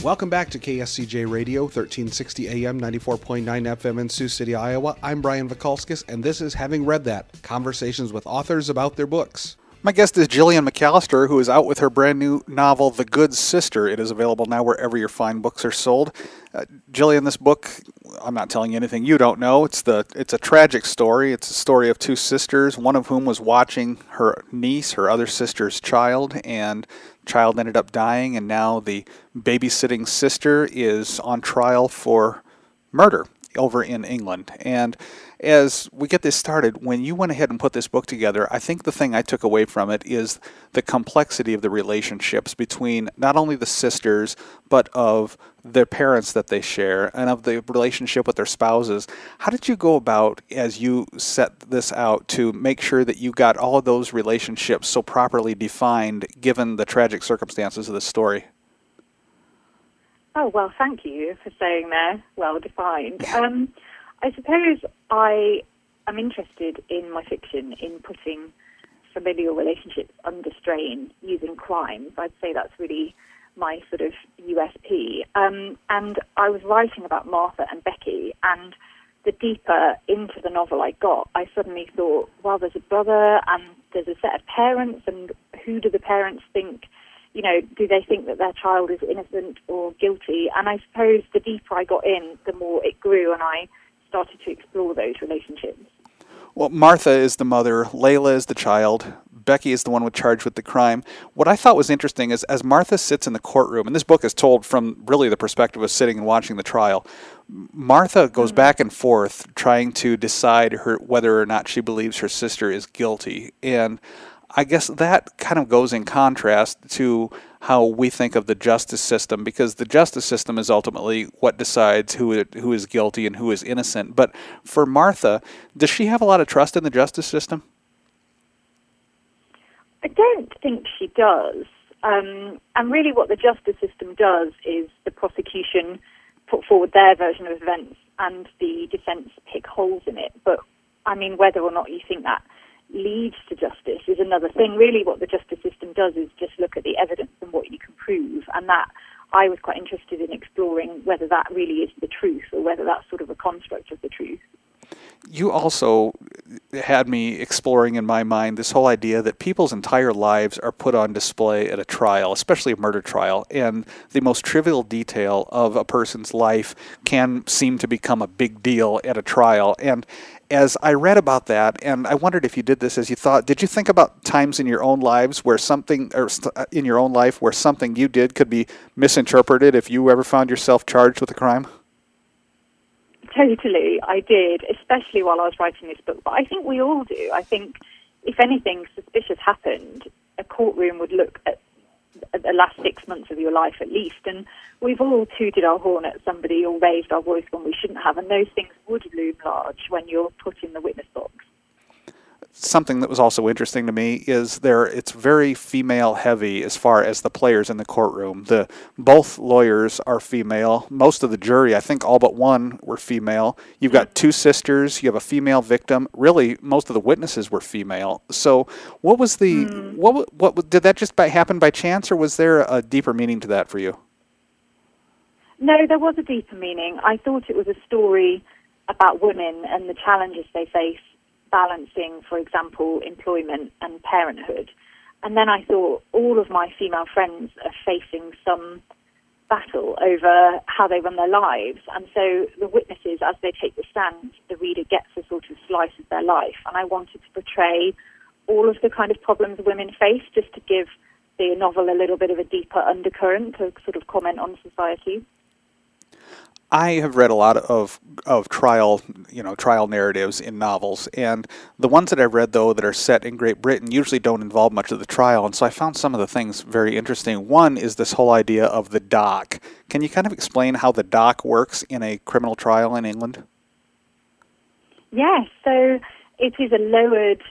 Welcome back to KSCJ Radio, 1360 AM, 94.9 FM in Sioux City, Iowa. I'm Brian Vikalskis, and this is Having Read That, conversations with authors about their books. My guest is Gillian McAllister, who is out with her brand new novel, The Good Sister. It is available now wherever your fine books are sold. Gillian, this book, I'm not telling you anything you don't know. It's a tragic story. It's a story of two sisters, one of whom was watching her niece, her other sister's child, and the child ended up dying, and now the babysitting sister is on trial for murder over in England. And as we get this started, when you went ahead and put this book together, I think the thing I took away from it is the complexity of the relationships between not only the sisters, but of their parents that they share, and of the relationship with their spouses. How did you go about, as you set this out, to make sure that you got all of those relationships so properly defined, given the tragic circumstances of the story? Oh, well, thank you for saying they're well defined. I suppose I am interested in my fiction in putting familial relationships under strain using crimes. I'd say that's really my sort of USP. And I was writing about Martha and Becky, and the deeper into the novel I got, I suddenly thought, well, there's a brother and there's a set of parents, and who do the parents think? You know, do they think that their child is innocent or guilty? And I suppose the deeper I got in, the more it grew, and I started to explore those relationships. Well, Martha is the mother, Layla is the child, Becky is the one charged with the crime. What I thought was interesting is as Martha sits in the courtroom, and this book is told from really the perspective of sitting and watching the trial, Martha goes back and forth trying to decide whether or not she believes her sister is guilty. And I guess that kind of goes in contrast to how we think of the justice system, because the justice system is ultimately what decides who is guilty and who is innocent. But for Martha, does she have a lot of trust in the justice system? I don't think she does. And really what the justice system does is the prosecution put forward their version of events and the defense pick holes in it. But, I mean, whether or not you think that leads to justice is another thing. Really what the justice system does is just look at the evidence and what you can prove, and that I was quite interested in exploring whether that really is the truth or whether that's sort of a construct of the truth. You also had me exploring in my mind this whole idea that people's entire lives are put on display at a trial, especially a murder trial, and the most trivial detail of a person's life can seem to become a big deal at a trial. And as I read about that, and I wondered if you did this as you thought, did you think about times in your own lives where something, or in your own life where something you did could be misinterpreted if you ever found yourself charged with a crime? Totally, I did, especially while I was writing this book. But I think we all do. I think if anything suspicious happened, a courtroom would look at the last 6 months of your life at least. And we've all tooted our horn at somebody or raised our voice when we shouldn't have. And those things would loom large when you're put in the witness box. Something that was also interesting to me is it's very female heavy as far as the players in the courtroom. Both lawyers are female. Most of the jury, I think all but one, were female. You've got two sisters. You have a female victim. Really, most of the witnesses were female. So what was what did that just happen by chance, or was there a deeper meaning to that for you? No, there was a deeper meaning. I thought it was a story about women and the challenges they face balancing, for example, employment and parenthood. And then I thought all of my female friends are facing some battle over how they run their lives. And so the witnesses, as they take the stand, the reader gets a sort of slice of their life. And I wanted to portray all of the kind of problems women face, just to give the novel a little bit of a deeper undercurrent to sort of comment on society. I have read a lot of trial narratives in novels, and the ones that I've read, though, that are set in Great Britain usually don't involve much of the trial, and so I found some of the things very interesting. One is this whole idea of the dock. Can you kind of explain how the dock works in a criminal trial in England? Yes, so it is a lowered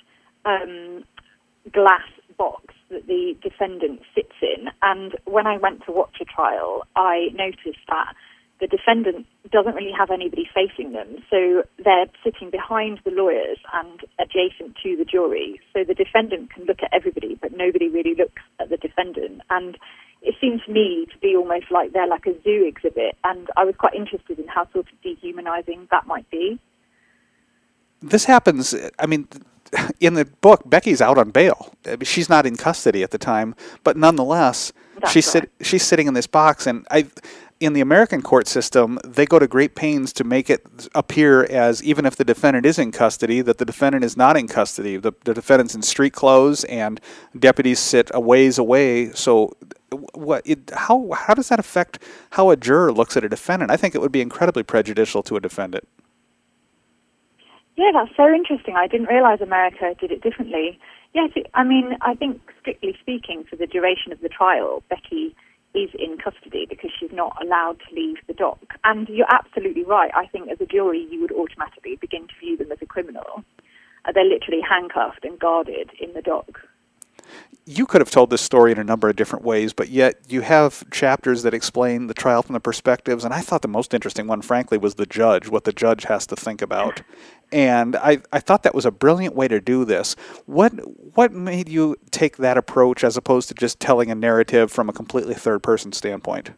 glass box that the defendant sits in, and when I went to watch a trial, I noticed that the defendant doesn't really have anybody facing them, so they're sitting behind the lawyers and adjacent to the jury. So the defendant can look at everybody, but nobody really looks at the defendant. And it's seem to me to be almost like they're like a zoo exhibit, and I was quite interested in how sort of dehumanizing that might be. This happens, I mean, in the book, Becky's out on bail. She's not in custody at the time, but nonetheless, she's sitting in this box, and in the American court system, they go to great pains to make it appear as, even if the defendant is in custody, that the defendant is not in custody. The defendant's in street clothes, and deputies sit a ways away. So how does that affect how a juror looks at a defendant? I think it would be incredibly prejudicial to a defendant. Yeah, that's so interesting. I didn't realize America did it differently. Yes, I mean, I think strictly speaking, for the duration of the trial, Becky is in custody because she's not allowed to leave the dock. And you're absolutely right. I think as a jury, you would automatically begin to view them as a criminal. They're literally handcuffed and guarded in the dock. You could have told this story in a number of different ways, but yet you have chapters that explain the trial from the perspectives, and I thought the most interesting one, frankly, was the judge, what the judge has to think about. And I thought that was a brilliant way to do this. What made you take that approach as opposed to just telling a narrative from a completely third-person standpoint?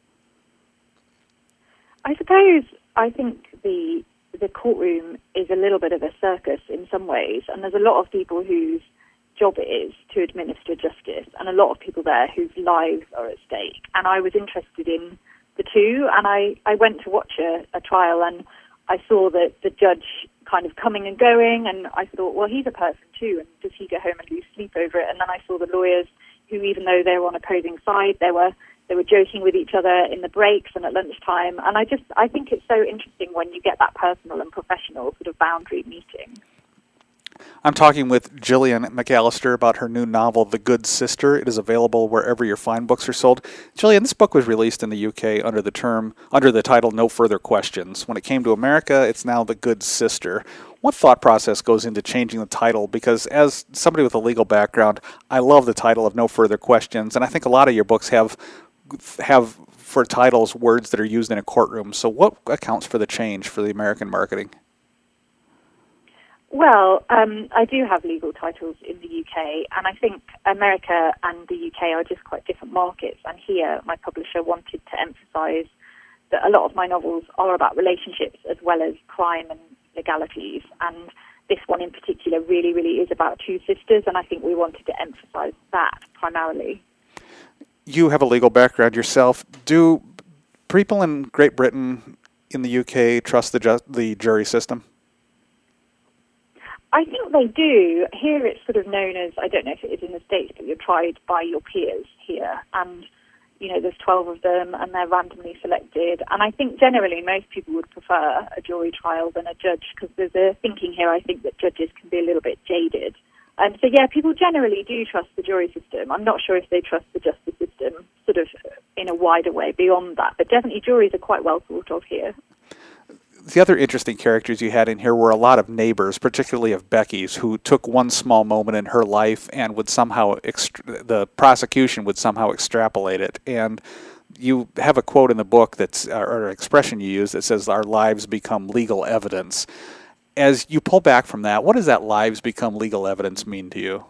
I suppose I think the courtroom is a little bit of a circus in some ways, and there's a lot of people whose job it is to administer justice, and a lot of people there whose lives are at stake. And I was interested in the two, and I went to watch a trial, and I saw that the judge kind of coming and going, and I thought, well, he's a person too, and does he go home and lose sleep over it? And then I saw the lawyers who, even though they were on opposing sides, they were joking with each other in the breaks and at lunchtime. And I think it's so interesting when you get that personal and professional sort of boundary meeting. I'm talking with Gillian McAllister about her new novel, The Good Sister. It is available wherever your fine books are sold. Gillian, this book was released in the UK under the title No Further Questions. When it came to America, it's now The Good Sister. What thought process goes into changing the title? Because as somebody with a legal background, I love the title of No Further Questions, and I think a lot of your books have for titles words that are used in a courtroom. So what accounts for the change for the American marketing? Well, I do have legal titles in the UK, and I think America and the UK are just quite different markets. And here, my publisher wanted to emphasise that a lot of my novels are about relationships as well as crime and legalities. And this one in particular really, really is about two sisters, and I think we wanted to emphasise that primarily. You have a legal background yourself. Do people in Great Britain, in the UK, trust the jury system? I think they do. Here it's sort of known as, I don't know if it is in the States, but you're tried by your peers here. And, there's 12 of them and they're randomly selected. And I think generally most people would prefer a jury trial than a judge, because there's a thinking here, I think, that judges can be a little bit jaded. So, yeah, people generally do trust the jury system. I'm not sure if they trust the justice system sort of in a wider way beyond that. But definitely juries are quite well thought of here. The other interesting characters you had in here were a lot of neighbors, particularly of Becky's, who took one small moment in her life and would somehow, the prosecution would somehow extrapolate it. And you have a quote in the book or an expression you use that says, our lives become legal evidence. As you pull back from that, what does that lives become legal evidence mean to you?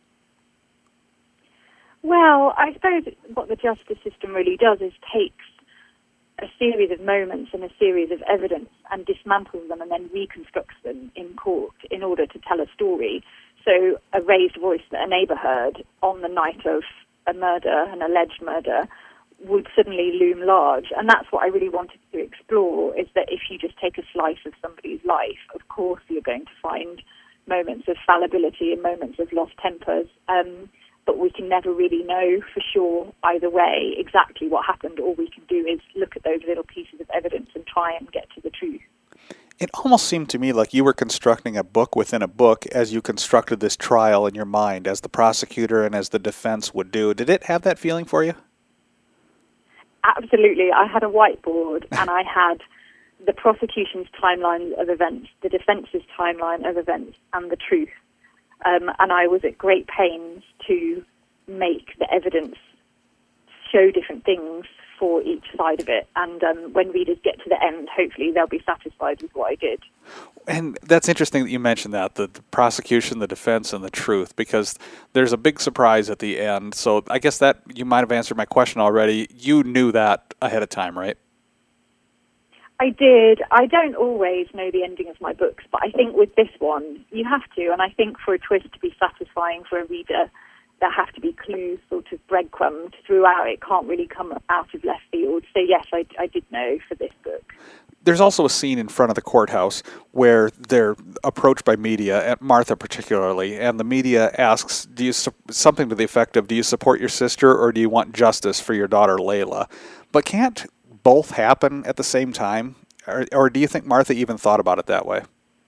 Well, I suppose what the justice system really does is takes a series of moments and a series of evidence and dismantles them and then reconstructs them in court in order to tell a story. So a raised voice that a neighbour heard on the night of a murder, an alleged murder, would suddenly loom large. And that's what I really wanted to explore, is that if you just take a slice of somebody's life, of course you're going to find moments of fallibility and moments of lost tempers. But we can never really know for sure either way exactly what happened. All we can do is look at those little pieces of evidence and try and get to the truth. It almost seemed to me like you were constructing a book within a book as you constructed this trial in your mind, as the prosecutor and as the defense would do. Did it have that feeling for you? Absolutely. I had a whiteboard and I had the prosecution's timeline of events, the defense's timeline of events, and the truth. And I was at great pains to make the evidence show different things for each side of it. And when readers get to the end, hopefully they'll be satisfied with what I did. And that's interesting that you mentioned that, the prosecution, the defense, and the truth, because there's a big surprise at the end. So I guess that you might have answered my question already. You knew that ahead of time, right? I did. I don't always know the ending of my books, but I think with this one, you have to. And I think for a twist to be satisfying for a reader, there have to be clues, sort of breadcrumbed throughout. It can't really come out of left field. So yes, I did know for this book. There's also a scene in front of the courthouse where they're approached by media, Martha particularly, and the media asks, something to the effect of, do you support your sister or do you want justice for your daughter Layla? But can't both happen at the same time? Or do you think Martha even thought about it that way?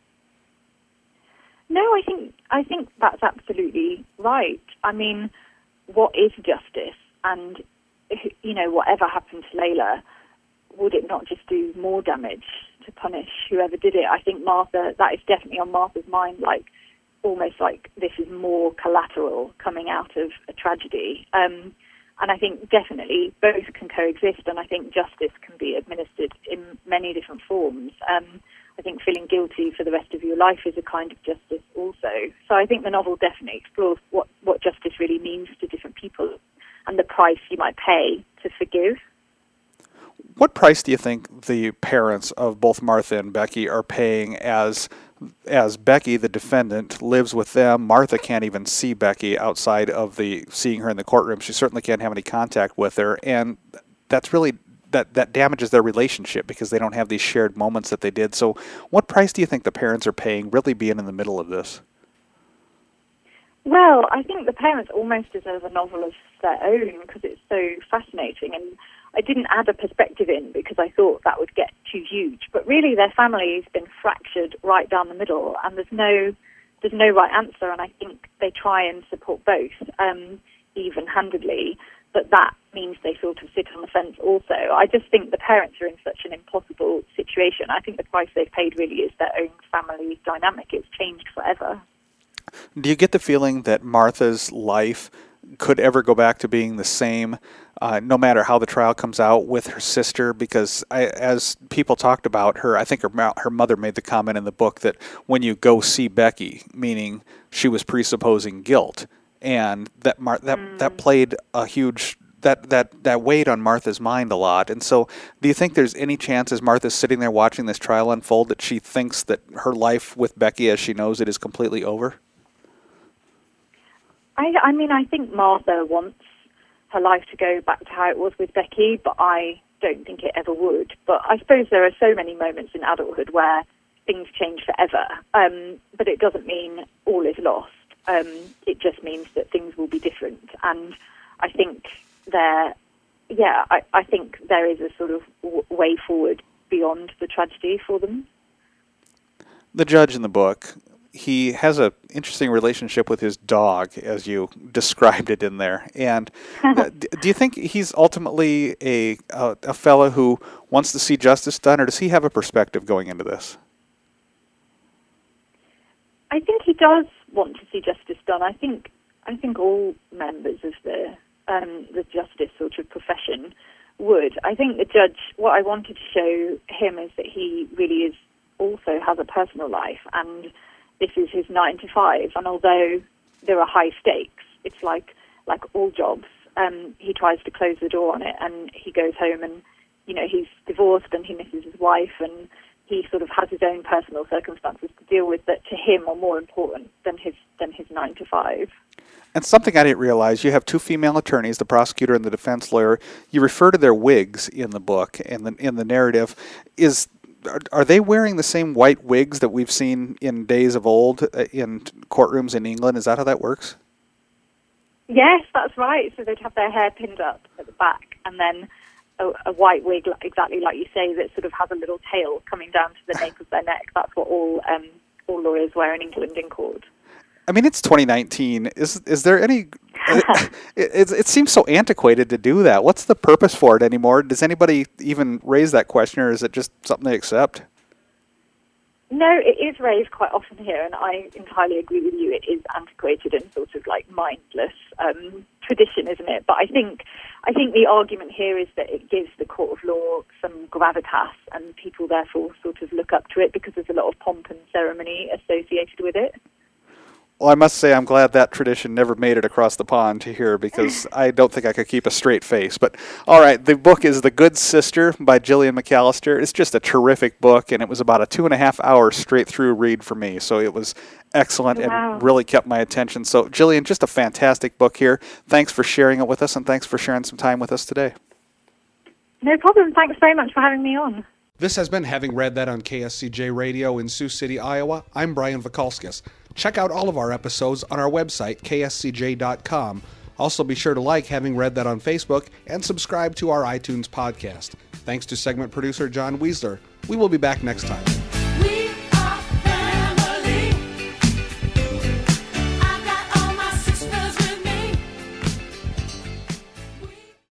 No, I think that's absolutely right. I mean, what is justice? And, whatever happened to Layla, would it not just do more damage to punish whoever did it? I think Martha, that is definitely on Martha's mind, almost like this is more collateral coming out of a tragedy. And I think definitely both can coexist, and I think justice can be administered in many different forms. I think feeling guilty for the rest of your life is a kind of justice also. So I think the novel definitely explores what justice really means to different people and the price you might pay to forgive. What price do you think the parents of both Martha and Becky are paying as Becky, the defendant, lives with them? Martha can't even see Becky outside of seeing her in the courtroom. She certainly can't have any contact with her, and that's really that damages their relationship because they don't have these shared moments that they did. So what price do you think the parents are paying really being in the middle of this? Well, I think the parents almost deserve a novel of their own because it's so fascinating, and I didn't add a perspective in because I thought that would get too huge. But really, their family's been fractured right down the middle, and there's no right answer. And I think they try and support both even-handedly, but that means they sort of sit on the fence also. I just think the parents are in such an impossible situation. I think the price they've paid really is their own family dynamic. It's changed forever. Do you get the feeling that Martha's life could ever go back to being the same, no matter how the trial comes out, with her sister? Because as people talked about her, I think her mother made the comment in the book that when you go see Becky, meaning she was presupposing guilt, and that played a huge that weighed on Martha's mind a lot. And so, do you think there's any chance, as Martha's sitting there watching this trial unfold, that she thinks that her life with Becky, as she knows it, is completely over? I mean, I think Martha wants her life to go back to how it was with Becky, but I don't think it ever would. But I suppose there are so many moments in adulthood where things change forever, but it doesn't mean all is lost. It just means that things will be different. And I think I think there is a sort of way forward beyond the tragedy for them. The judge in the book, he has an interesting relationship with his dog, as you described it in there. And do you think he's ultimately a fellow who wants to see justice done, or does he have a perspective going into this? I think he does want to see justice done. I think all members of the justice sort of profession would. I think the judge, what I wanted to show him is that he really is also has a personal life, and this is his 9 to 5. And although there are high stakes, it's like all jobs. He tries to close the door on it, and he goes home, and he's divorced, and he misses his wife, and he sort of has his own personal circumstances to deal with that to him are more important than his 9 to 5. And something I didn't realize, you have two female attorneys, the prosecutor and the defense lawyer. You refer to their wigs in the book and in the narrative. Are they wearing the same white wigs that we've seen in days of old in courtrooms in England? Is that how that works? Yes, that's right. So they'd have their hair pinned up at the back, and then a white wig, exactly like you say, that sort of has a little tail coming down to the nape of their neck. That's what all lawyers wear in England in court. I mean, it's 2019. Is there any... it seems so antiquated to do that. What's the purpose for it anymore? Does anybody even raise that question, or is it just something they accept? No, it is raised quite often here, and I entirely agree with you. It is antiquated and sort of like mindless tradition, isn't it? But I think the argument here is that it gives the court of law some some gravitas, and people therefore sort of look up to it because there's a lot of pomp and ceremony associated with it. Well, I must say I'm glad that tradition never made it across the pond to here, because I don't think I could keep a straight face. But all right, the book is The Good Sister by Gillian McAllister. It's just a terrific book, and it was about a 2.5-hour straight-through read for me. So it was excellent and really kept my attention. So, Gillian, just a fantastic book here. Thanks for sharing it with us, and thanks for sharing some time with us today. No problem. Thanks very much for having me on. This has been Having Read That on KSCJ Radio in Sioux City, Iowa. I'm Brian Vakalskis. Check out all of our episodes on our website, kscj.com. Also, be sure to like Having Read That on Facebook and subscribe to our iTunes podcast. Thanks to segment producer John Weisler. We will be back next time.